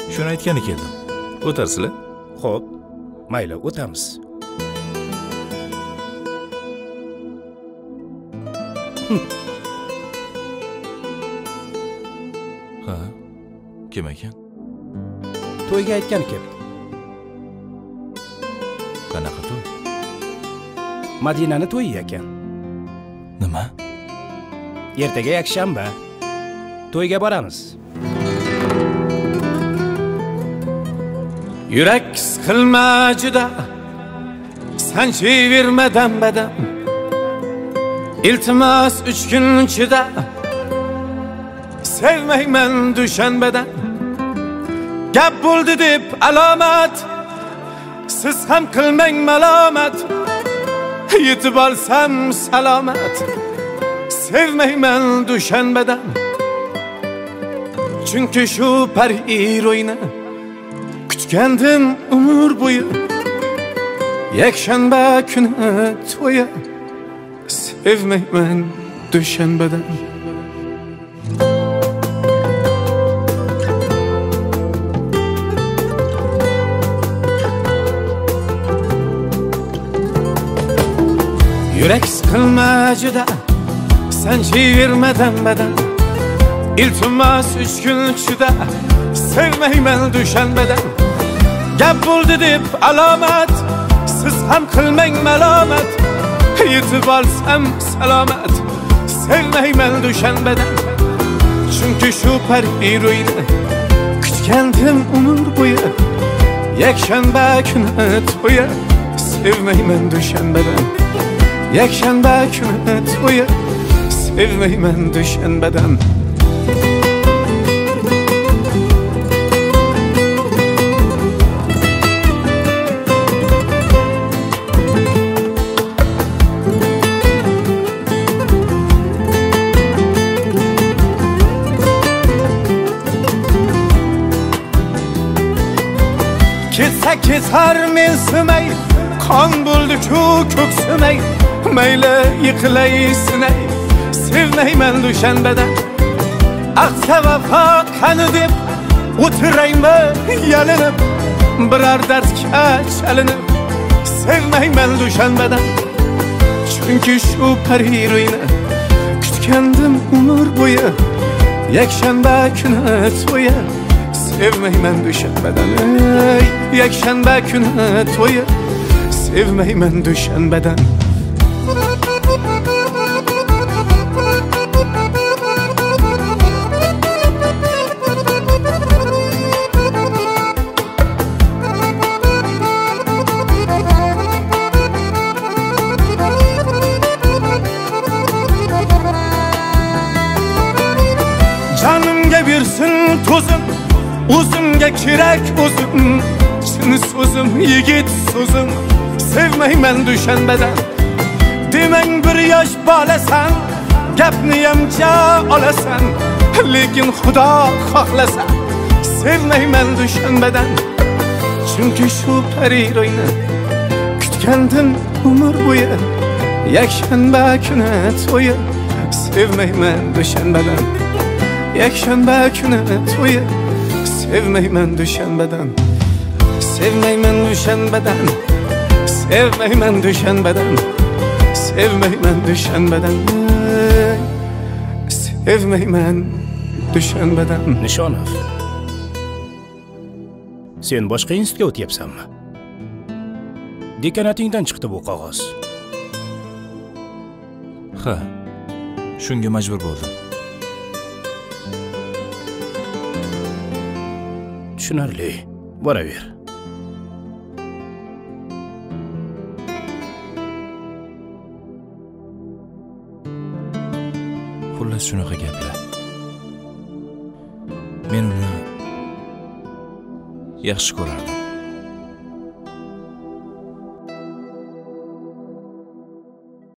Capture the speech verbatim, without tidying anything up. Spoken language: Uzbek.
Shuni aytgani keldim. O'tarsizlar? Xo'p, mayli, o'tamiz. Ha. Kim ekan? To'yga aytgan keldi. Qanaqa to'y? Madinani to'yi ekan. Nima? Ertaga yakshanba. To'yga boramiz. Yurak siqilma juda, sanchiyvermadan badam. Iltimos uch kun chida, sevmayman dushanbadan. Gap bo'ldi deb alomat, siz ham qilmang malomat. Yetib olsam salomat, sevmayman dushanbadan. Chunki shu pariro'yni kutgandim umr bo'yi. Yakshanba kuni to'yi, sevmayman dushanbadan. Yurak siqilma juda, sanchiyvermadan badam. Iltimos uch kun chida, sevmayman dushanbadan. Gap bo'ldi deb alomat, siz ham qilmang malomat. Yetib olsam salomat, sevmayman dushanbadan. Chunki shu pariro'yni kutgandim umr bo'yi. Yakshanba kuni to'yi, sevmayman dushanbadan. Yakshanba kuni to'yi, sevmayman dushanbadan. Ketsa ketar mensimay, qon bo'ldi-ku ko'ksimay. Mayli yiqilay sinay, sevmayman dushanbadan. Aqsa vafo qani deb o'tiraymi yalinib, biror dardga chalinib, sevmayman dushanbadan. Chunki shu pariro'yni kutgandim umr bo'yi. Yakshanba kuni to'yi, sevmayman dushanbadan. Yakshanba kuni to'yi, sevmayman dushanbadan. Canımga bersin to'zim, o'zimga kerak o'zim. Chin so'zim, yigit so'zim, sevmayman dushanbadan. Demang bir yosh bolasan, gapni yamcha olasan. Lekin Xudo xohlasa, sevmayman dushanbadan. Chunki shu pariro'yni kutgandim umr bo'yi. Yakshanba kuni to'yi, sevmayman dushanbadan. Yakshanba kuni to'yi, sevmayman dushanbadan. Sevmayman dushanbadan. Sevmayman dushanbadan. Sevmayman dushanbadan. Sevmayman dushanbadan. Nishonov, sen boshqa institutga o'tyapsanmi? Dekanatingdan chiqdi bu qog'oz. Ha. Shunga majbur bo'ldim. Tushunarli. Boraver. Xullas shunaqa gaplar. Men uni yaxshi ko'rardim.